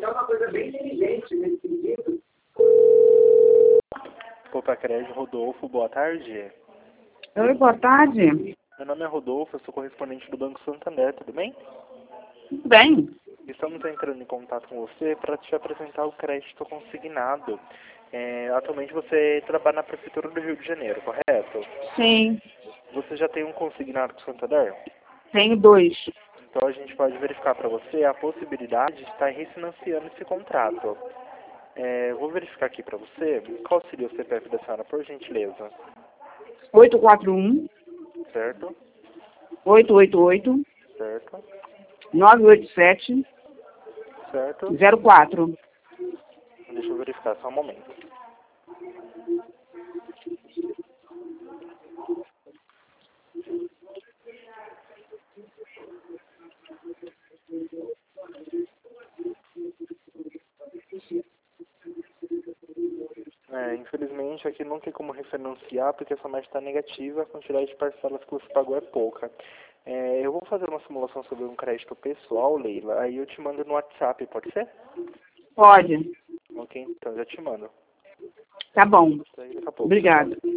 é uma coisa bem inteligente nesse sentido. Copacred, Rodolfo, boa tarde. Oi, boa tarde. Meu nome é Rodolfo, eu sou correspondente do Banco Santander, tudo bem? Tudo bem. Estamos entrando em contato com você para te apresentar o crédito consignado. Atualmente você trabalha na Prefeitura do Rio de Janeiro, correto? Sim, Você já tem um consignado com o Santander? tenho 2. Então a gente pode verificar para você a possibilidade de estar refinanciando esse contrato. Vou verificar aqui para você qual seria o CPF da senhora, por gentileza. 841 Certo? 888 Certo? 987 Certo? 04. Deixa eu verificar só um momento. Infelizmente aqui não tem como refinanciar porque essa margem está negativa, a quantidade de parcelas que você pagou é pouca. Eu vou fazer uma simulação sobre um crédito pessoal, Leila, aí eu te mando no WhatsApp, pode ser? Pode. Ok, então já te mando. Tá bom. Daqui a pouco. Obrigada.